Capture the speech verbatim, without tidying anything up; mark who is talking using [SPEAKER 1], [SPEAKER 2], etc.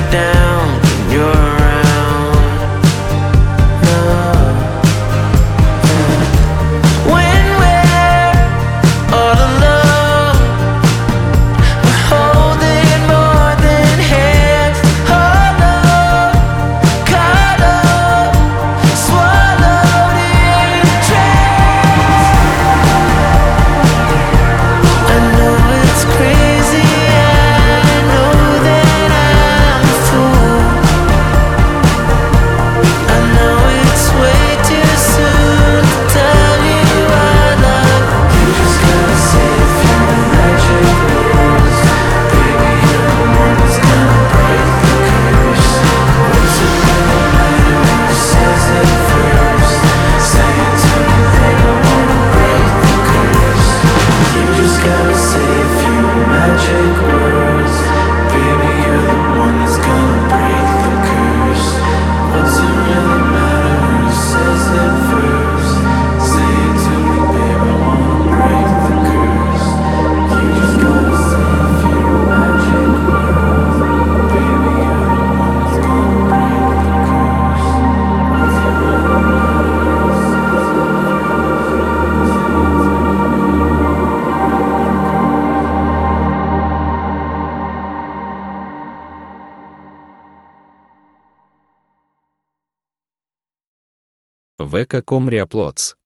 [SPEAKER 1] down when you're around. Oh, yeah. When we're all alone, we're holding more than hands. Hollow, caught up, swallowed in trance. I know it's crazy, I know that I'm a fool. I know it's way too soon to tell you I love you. You just gotta say a few magic words. Baby, you're the one who's gonna break the curse. What's it gonna matter who says it first? Say it to me, they don't wanna break the curse. You just gotta say a few magic words. Baby, you're the one that's gonna break the curse. What's it really matter who says it first? Say it to me, baby, I wanna break the curse. You just gotta say a few magic words. Baby, you're the one that's gonna break the curse. What's it really matter who
[SPEAKER 2] века точка ком Реаплотс